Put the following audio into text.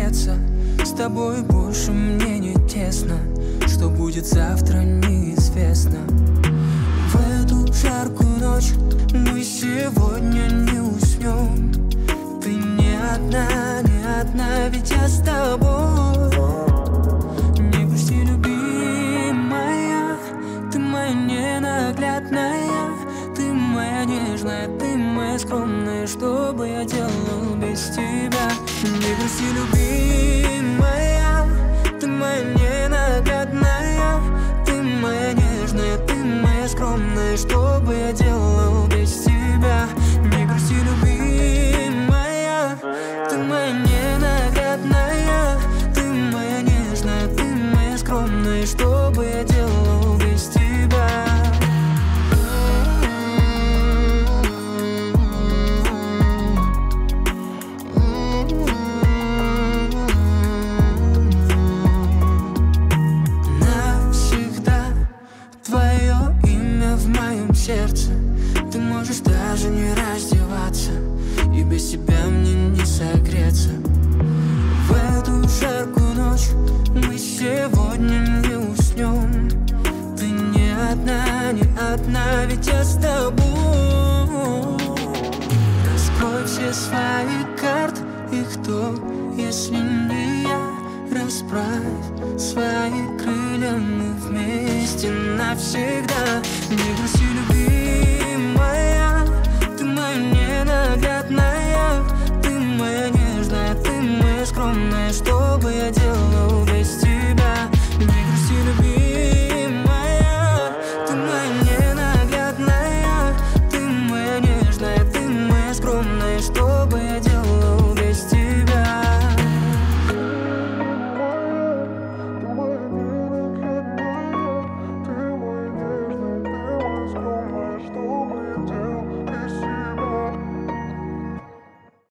согреться. С тобой больше мне не тесно. Что будет завтра, неизвестно. В эту жаркую ночь мы сегодня не уснем. Ты не одна, ведь я с тобой. Не грусти, любимая, ты моя ненаглядная, ты моя нежная, ты моя скромная. Что бы я делал без тебя? Не грусти, любимая, ты моя ненаглядная, ты моя нежная, ты моя скромная. Что бы я делал без тебя? Не грусти, любимая, ты моя ненаглядная, ты моя нежная, ты моя скромная. Что бы я делал без тебя? Навсегда твое имя в моем сердце. Ты можешь даже не раздеваться, и без тебя мне не согреться. В эту жаркую ночь мы сегодня не уснем. Ты не одна, ведь я с тобой. Раскрой все свои карты, и кто, если не я? Расправь свои крылья, мы вместе навсегда. Не грусти, любимая,